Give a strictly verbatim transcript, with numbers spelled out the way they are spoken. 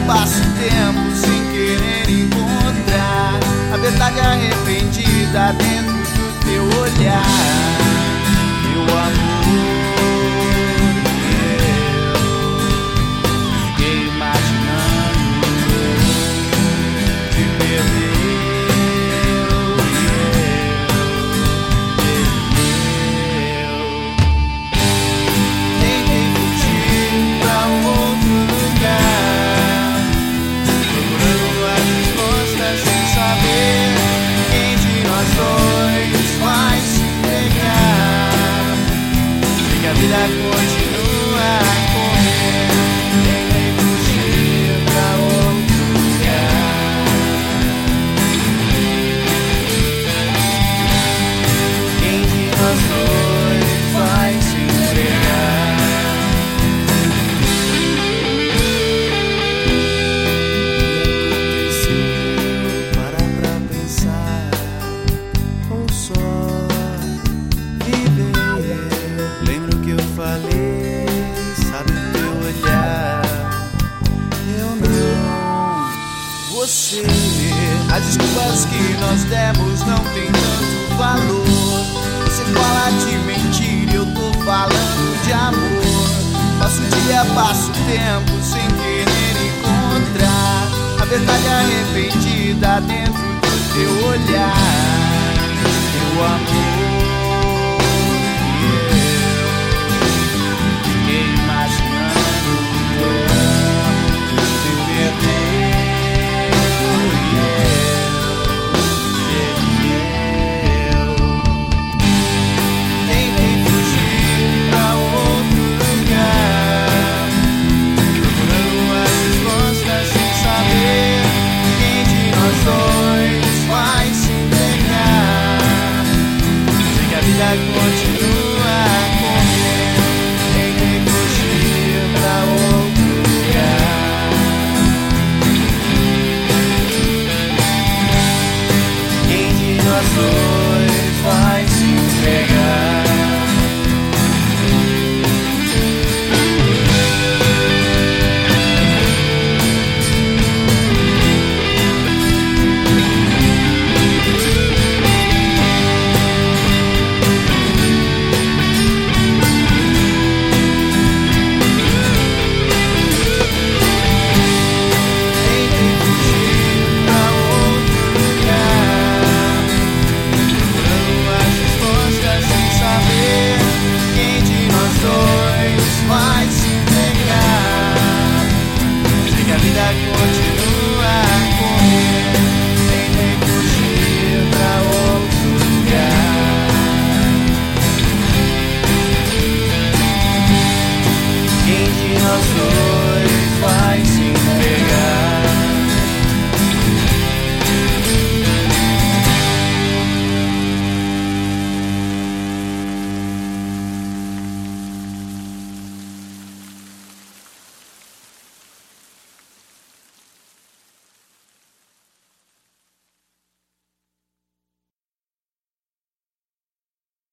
passa o tempo sem querer encontrar a verdade arrependida dentro do teu olhar. Meu amor, eu fiquei imaginando te perder. A vida continua a correr, tentei fugir pra outro lugar. Quem de nós dois vai se entregar? O que aconteceu? Para pra pensar, ou só viver. Lembro que eu falei, sabe o teu olhar. Eu não, você. As desculpas que nós demos não tem tanto valor. Você fala de mentira, eu tô falando de amor. Passo o dia, passo o tempo sem querer encontrar a verdade arrependida dentro do teu olhar. Meu amor,